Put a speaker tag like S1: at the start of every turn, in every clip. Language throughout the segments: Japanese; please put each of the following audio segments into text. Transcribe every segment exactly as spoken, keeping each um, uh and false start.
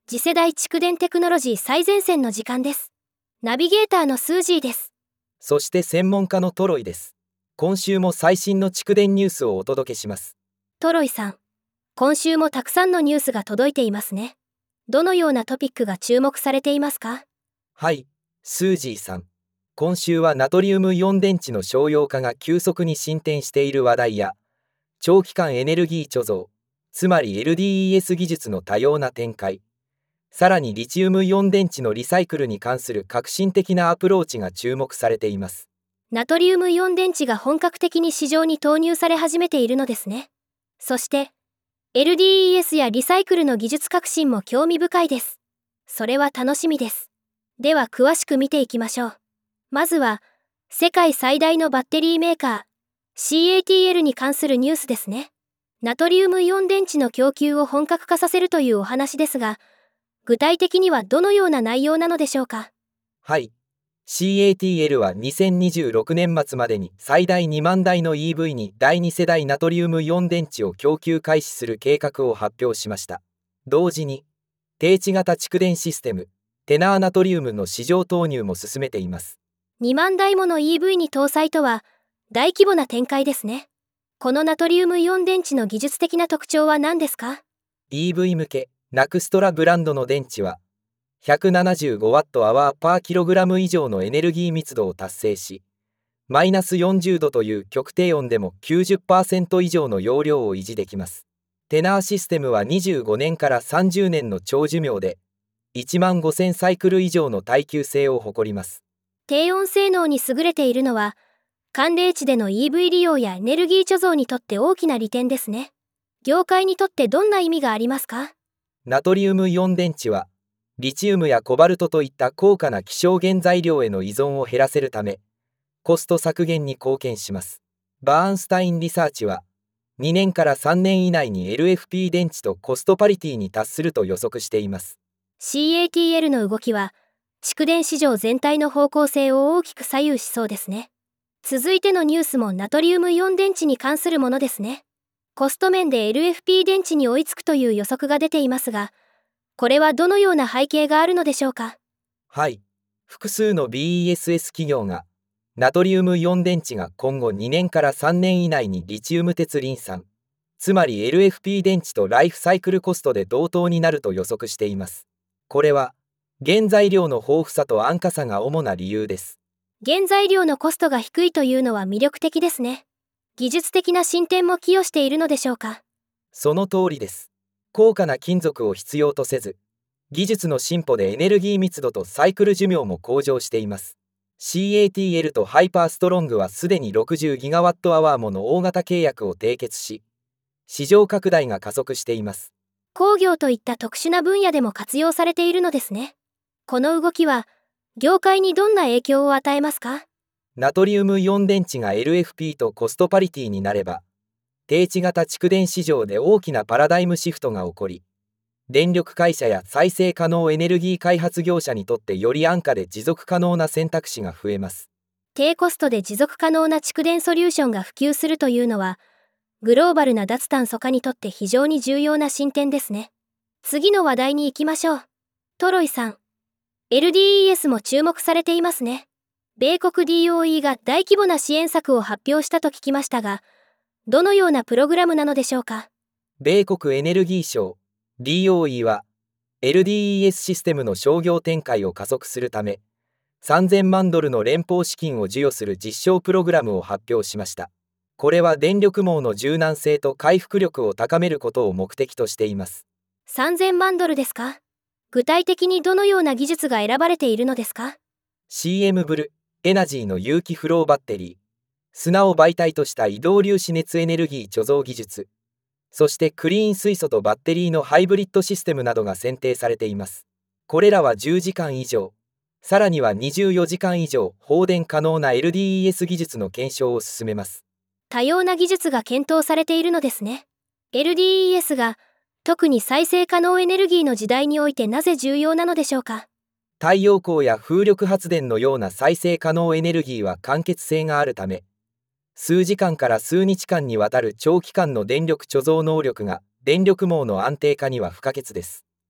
S1: 次世代蓄電テクノロジー最前線の時間です。ナビゲーターのスージーです。
S2: そして専門家のトロイです。今週も最新の蓄電ニュースをお届けします。
S1: トロイさん、今週もたくさんのニュースが届いていますね。どのようなトピックが注目されていますか？
S2: はい、スージーさん。今週はナトリウムイオン電池の商用化が急速に進展している話題や、長期間エネルギー貯蔵、つまり エルディーイーエス 技術の多様な展開、さらにリチウムイオン電池のリサイクルに関する革新的なアプローチが注目されています。
S1: ナトリウムイオン電池が本格的に市場に投入され始めているのですね。そして、エルディーイーエス やリサイクルの技術革新も興味深いです。それは楽しみです。では詳しく見ていきましょう。まずは、世界最大のバッテリーメーカー、シーエーティーエル に関するニュースですね。ナトリウムイオン電池の供給を本格化させるというお話ですが、具体的にはどのような内容なのでしょうか？
S2: はい。シーエーティーエル はにせんにじゅうろくねん末までに最大にまんだいの イーブイ にだいに世代ナトリウムイオン電池を供給開始する計画を発表しました。同時に、低地型蓄電システム、テナーナトリウムの市場投入も進めています。
S1: にまんだいもの イーブイ に搭載とは、大規模な展開ですね。このナトリウムイオン電池の技術的な特徴は何ですか？
S2: イーブイ 向け、ナクストラブランドの電池は、ひゃくななじゅうごワットアワーパーキログラム以上のエネルギー密度を達成し、マイナスよんじゅうどという極低温でも きゅうじゅっパーセント 以上の容量を維持できます。テナーシステムはにじゅうごねんからさんじゅうねんの長寿命で、いちまんごせんサイクル以上の耐久性を誇ります。
S1: 低温性能に優れているのは、寒冷地での イーブイ 利用やエネルギー貯蔵にとって大きな利点ですね。業界にとってどんな意味がありますか？
S2: ナトリウムイオン電池は、リチウムやコバルトといった高価な希少原材料への依存を減らせるため、コスト削減に貢献します。バーンスタインリサーチは、にねんからさんねん以内に エルエフピー 電池とコストパリティに達すると予測しています。
S1: シーエーティーエル の動きは、蓄電市場全体の方向性を大きく左右しそうですね。続いてのニュースもナトリウムイオン電池に関するものですね。コスト面で エルエフピー 電池に追いつくという予測が出ていますが、これはどのような背景があるのでしょうか？
S2: はい。複数の ビーイーエスエス 企業が、ナトリウムイオン電池が今後にねんからさんねん以内にリチウム鉄リン酸、つまり エルエフピー 電池とライフサイクルコストで同等になると予測しています。これは、原材料の豊富さと安価さが主な理由です。
S1: 原材料のコストが低いというのは魅力的ですね。技術的な進展も寄与しているのでしょうか？
S2: その通りです。高価な金属を必要とせず、技術の進歩でエネルギー密度とサイクル寿命も向上しています。シーエーティーエル とハイパーストロングはすでに ろくじゅうギガワットアワーもの大型契約を締結し、市場拡大が加速しています。
S1: 工業といった特殊な分野でも活用されているのですね。この動きは、業界にどんな影響を与えますか？
S2: ナトリウムイオン電池が エルエフピー とコストパリティになれば、低地型蓄電市場で大きなパラダイムシフトが起こり、電力会社や再生可能エネルギー開発業者にとってより安価で持続可能な選択肢が増えます。
S1: 低コストで持続可能な蓄電ソリューションが普及するというのは、グローバルな脱炭素化にとって非常に重要な進展ですね。次の話題に行きましょう。トロイさん、エルディーイーエス も注目されていますね。米国 ディーオーイー が大規模な支援策を発表したと聞きましたが、どのようなプログラムなのでしょうか？
S2: 米国エネルギー省 ディーオーイー は エルディーイーエス システムの商業展開を加速するため、さんぜんまんドルの連邦資金を授与する実証プログラムを発表しました。これは電力網の柔軟性と回復力を高めることを目的としています。
S1: さんぜんまんドルですか？具体的にどのような技術が選ばれているのですか？
S2: シーエム ブルエナジーの有機フローバッテリー、砂を媒体とした移動粒子熱エネルギー貯蔵技術、そしてクリーン水素とバッテリーのハイブリッドシステムなどが選定されています。これらはじゅうじかん以上、さらにはにじゅうよじかん以上放電可能な エルディーイーエス 技術の検証を進めます。
S1: 多様な技術が検討されているのですね。エルディーイーエス が特に再生可能エネルギーの時代においてなぜ重要なのでしょうか？
S2: 太陽光や風力発電のような再生可能エネルギーは間欠性があるため、数時間から数日間にわたる長期間の電力貯蔵能力が電力網の安定化には不可欠です。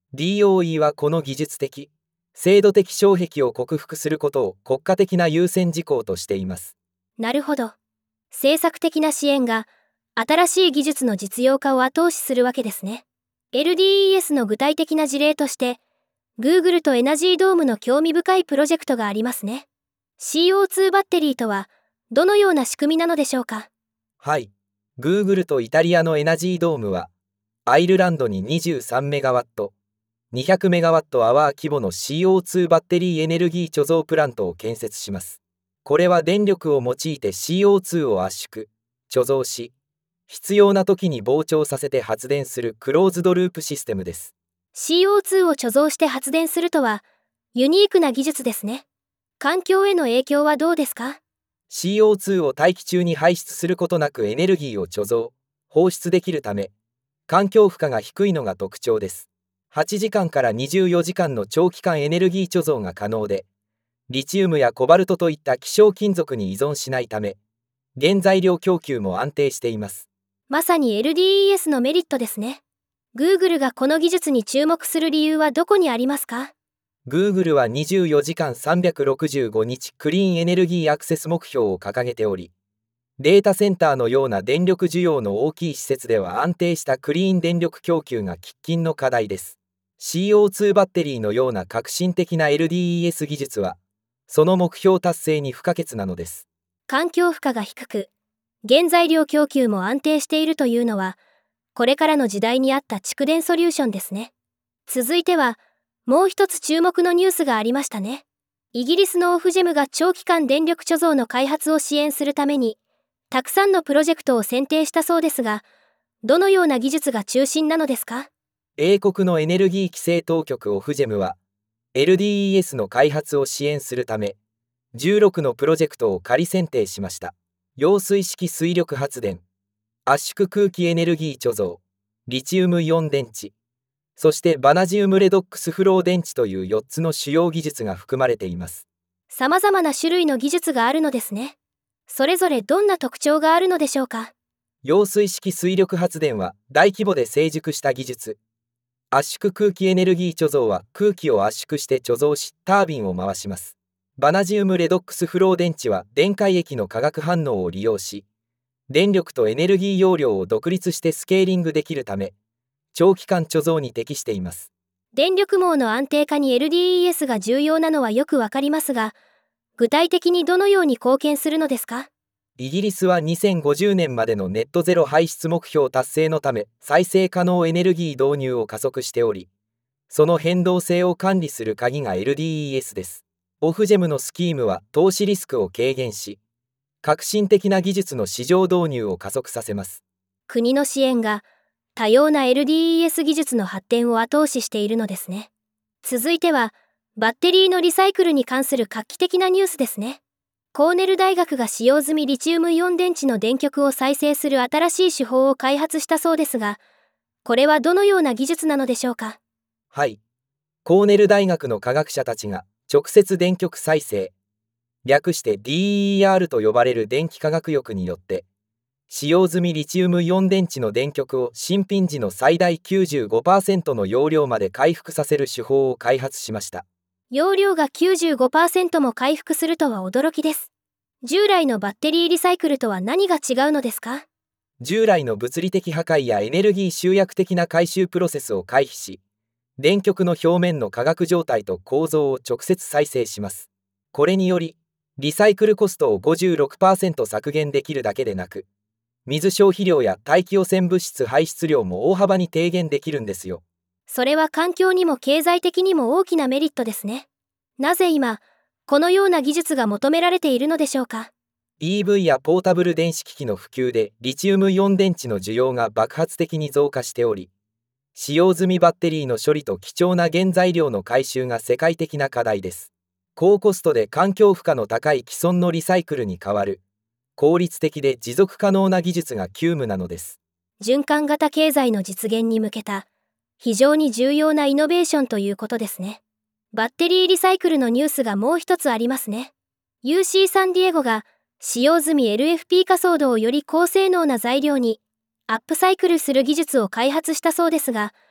S2: ディーオーイー はこの技術的、制度的障壁を克服することを国家的な優先事項としています。
S1: なるほど。政策的な支援が新しい技術の実用化を後押しするわけですね。エルディーイーエス の具体的な事例として、Google とエナジードームの興味深いプロジェクトがありますね。シーオーツー バッテリーとはどのような仕組みなのでしょうか？
S2: はい。Google とイタリアのエナジードームは、アイルランドに にじゅうさんメガワット、にひゃくメガワットアワー規模の シーオーツー バッテリーエネルギー貯蔵プラントを建設します。これは電力を用いて シーオーツー を圧縮、貯蔵し、必要な時に膨張させて発電するクローズドループシステムです。
S1: シーオーツー を貯蔵して発電するとは、ユニークな技術ですね。環境への影響はどうですか？
S2: シーオーツー を大気中に排出することなくエネルギーを貯蔵、放出できるため、環境負荷が低いのが特徴です。はちじかんからにじゅうよじかんの長期間エネルギー貯蔵が可能で、リチウムやコバルトといった希少金属に依存しないため、原材料供給も安定しています。
S1: まさに エルディーイーエス のメリットですね。Google がこの技術に注目する理由はどこにありますか？
S2: Google はにじゅうよじかんさんびゃくろくじゅうごにちクリーンエネルギーアクセス目標を掲げており、データセンターのような電力需要の大きい施設では安定したクリーン電力供給が喫緊の課題です。シーオーツー バッテリーのような革新的な エルディーイーエス 技術は、その目標達成に不可欠なのです。
S1: 環境負荷が低く、原材料供給も安定しているというのは、これからの時代に合った蓄電ソリューションですね。続いては、もう一つ注目のニュースがありましたね。イギリスのオフジェムが長期間電力貯蔵の開発を支援するために、たくさんのプロジェクトを選定したそうですが、どのような技術が中心なのですか？
S2: 英国のエネルギー規制当局オフジェムは、エルディーイーエス の開発を支援するため、じゅうろくのプロジェクトを仮選定しました。揚水式水力発電、圧縮空気エネルギー貯蔵、リチウムイオン電池、そしてバナジウムレドックスフロー電池というよっつの主要技術が含まれています。
S1: 様々な種類の技術があるのですね。それぞれどんな特徴があるのでしょうか？
S2: 揚水式水力発電は大規模で成熟した技術。圧縮空気エネルギー貯蔵は空気を圧縮して貯蔵しタービンを回します。バナジウムレドックスフロー電池は電解液の化学反応を利用し、電力とエネルギー容量を独立してスケーリングできるため、長期間貯蔵に適しています。
S1: 電力網の安定化に エルディーイーエス が重要なのはよくわかりますが、具体的にどのように貢献するのですか？
S2: イギリスはにせんごじゅうねんまでのネットゼロ排出目標達成のため再生可能エネルギー導入を加速しており、その変動性を管理する鍵が エルディーイーエス です。オフジェムのスキームは投資リスクを軽減し、革新的な技術の市場導入を加速させます。
S1: 国の支援が多様な エルディーイーエス 技術の発展を後押ししているのですね。続いては、バッテリーのリサイクルに関する画期的なニュースですね。コーネル大学が使用済みリチウムイオン電池の電極を再生する新しい手法を開発したそうですが、これはどのような技術なのでしょうか？
S2: はい。コーネル大学の科学者たちが直接電極再生、略して ディーイーアール と呼ばれる電気化学翼によって、使用済みリチウムイオン電池の電極を新品時の最大 きゅうじゅうごパーセント の容量まで回復させる手法を開発しました。
S1: 容量が きゅうじゅうごパーセント も回復するとは驚きです。従来のバッテリーリサイクルとは何が違うのですか？
S2: 従来の物理的破壊やエネルギー集約的な回収プロセスを回避し、電極の表面の化学状態と構造を直接再生します。これにより、リサイクルコストを ごじゅうろくパーセント 削減できるだけでなく、水消費量や大気汚染物質排出量も大幅に低減できるんですよ。
S1: それは環境にも経済的にも大きなメリットですね。なぜ今、このような技術が求められているのでしょうか？
S2: イーブイ やポータブル電子機器の普及でリチウムイオン電池の需要が爆発的に増加しており、使用済みバッテリーの処理と貴重な原材料の回収が世界的な課題です。高コストで環境負荷の高い既存のリサイクルに代わる、効率的で持続可能な技術が急務なのです。
S1: 循環型経済の実現に向けた、非常に重要なイノベーションということですね。バッテリーリサイクルのニュースがもう一つありますね。ユーシー サンディエゴが使用済み エルエフピー 化ソードをより高性能な材料にアップサイクルする技術を開発したそうですが、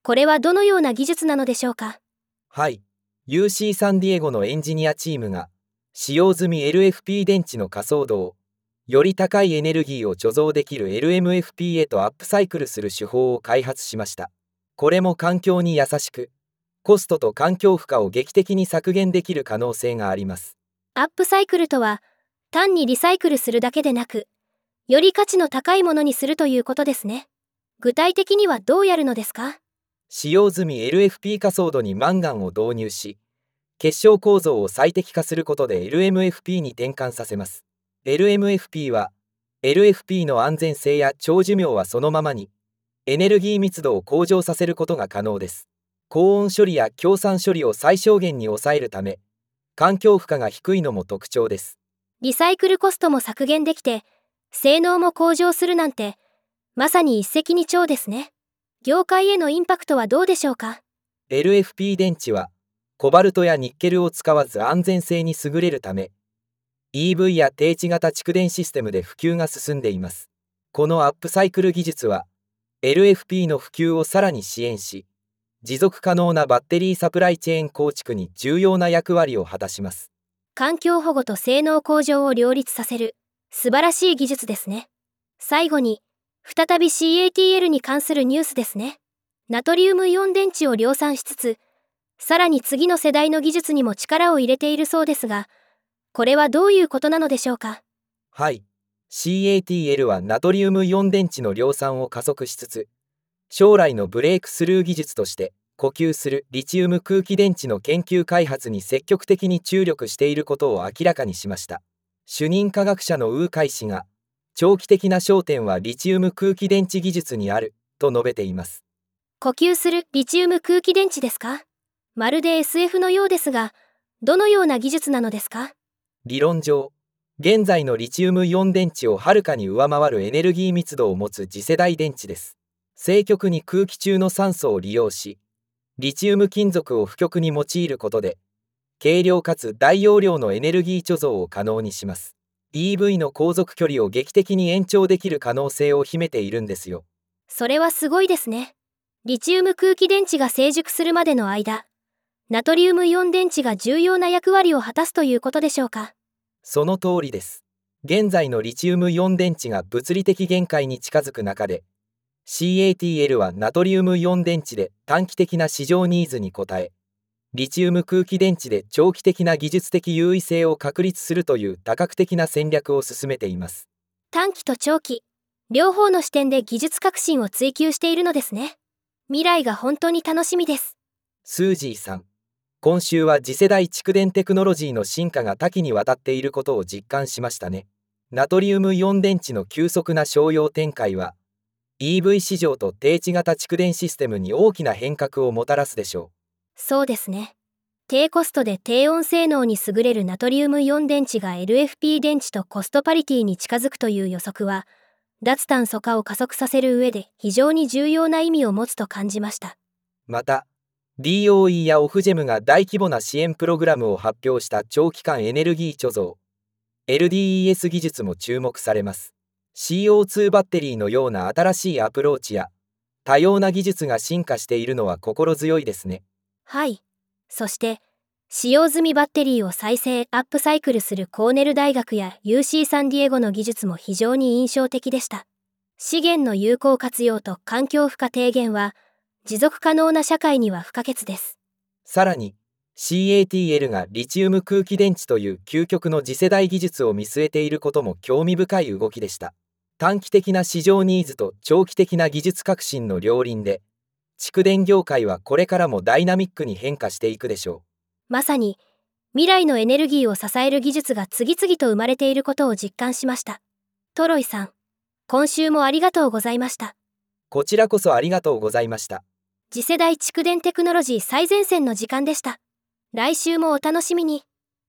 S1: これはどのような技術なのでしょうか？
S2: はい。ユーシー サンディエゴのエンジニアチームが、使用済み エルエフピー 電池の仮想度を、より高いエネルギーを貯蔵できる エルエムエフピー へとアップサイクルする手法を開発しました。これも環境に優しく、コストと環境負荷を劇的に削減できる可能性があります。
S1: アップサイクルとは、単にリサイクルするだけでなく、より価値の高いものにするということですね。具体的にはどうやるのですか？
S2: 使用済み エルエフピー 仮想度にマンガンを導入し、結晶構造を最適化することで エルエムエフピー に転換させます。エルエムエフピー は、エルエフピー の安全性や長寿命はそのままに、エネルギー密度を向上させることが可能です。高温処理や強酸処理を最小限に抑えるため、環境負荷が低いのも特徴です。
S1: リサイクルコストも削減できて、性能も向上するなんて、まさに一石二鳥ですね。業界へのインパクトはどうでしょうか？
S2: エルエフピー 電池は、コバルトやニッケルを使わず安全性に優れるため、イーブイ や低地型蓄電システムで普及が進んでいます。このアップサイクル技術は、エルエフピー の普及をさらに支援し、持続可能なバッテリーサプライチェーン構築に重要な役割を果たします。
S1: 環境保護と性能向上を両立させる、素晴らしい技術ですね。最後に、再び シーエーティーエル に関するニュースですね。ナトリウムイオン電池を量産しつつ、さらに次の世代の技術にも力を入れているそうですが、これはどういうことなのでしょうか？
S2: はい。シーエーティーエル はナトリウムイオン電池の量産を加速しつつ、将来のブレイクスルー技術として、呼吸するリチウム空気電池の研究開発に積極的に注力していることを明らかにしました。主任科学者のウーカイ氏が、長期的な焦点はリチウム空気電池技術にある、と述べています。
S1: 呼吸するリチウム空気電池ですか？まるで エスエフ のようですが、どのような技術なのですか？
S2: 理論上、現在のリチウムイオン電池をはるかに上回るエネルギー密度を持つ次世代電池です。正極に空気中の酸素を利用し、リチウム金属を負極に用いることで、軽量かつ大容量のエネルギー貯蔵を可能にします。イーブイ の航続距離を劇的に延長できる可能性を秘めているんですよ。
S1: それはすごいですね。リチウム空気電池が成熟するまでの間、ナトリウムイオン電池が重要な役割を果たすということでしょうか？
S2: その通りです。現在のリチウムイオン電池が物理的限界に近づく中で、シーエーティーエル はナトリウムイオン電池で短期的な市場ニーズに応え、リチウム空気電池で長期的な技術的優位性を確立するという多角的な戦略を進めています。
S1: 短期と長期、両方の視点で技術革新を追求しているのですね。未来が本当に楽しみです。
S2: スージーさん、今週は次世代蓄電テクノロジーの進化が多岐にわたっていることを実感しましたね。ナトリウムイオン電池の急速な商用展開は、イーブイ 市場と低地型蓄電システムに大きな変革をもたらすでしょう。
S1: そうですね。低コストで低温性能に優れるナトリウムイオン電池が エルエフピー 電池とコストパリティに近づくという予測は、脱炭素化を加速させる上で非常に重要な意味を持つと感じました。
S2: また、ディーオーイー やオフジェムが大規模な支援プログラムを発表した長期間エネルギー貯蔵、エルディーイーエス 技術も注目されます。シーオーツー バッテリーのような新しいアプローチや、多様な技術が進化しているのは心強いですね。
S1: はい。そして、使用済みバッテリーを再生・アップサイクルするコーネル大学や ユーシー サンディエゴの技術も非常に印象的でした。資源の有効活用と環境負荷低減は、持続可能な社会には不可欠です。
S2: さらに、シーエーティーエル がリチウム空気電池という究極の次世代技術を見据えていることも興味深い動きでした。短期的な市場ニーズと長期的な技術革新の両輪で、蓄電業界はこれからもダイナミックに変化していくでしょう。
S1: まさに、未来のエネルギーを支える技術が次々と生まれていることを実感しました。トロイさん、今週もありがとうございました。
S2: こちらこそありがとうございました。
S1: 次世代蓄電テクノロジー最前線の時間でした。来週もお楽しみに。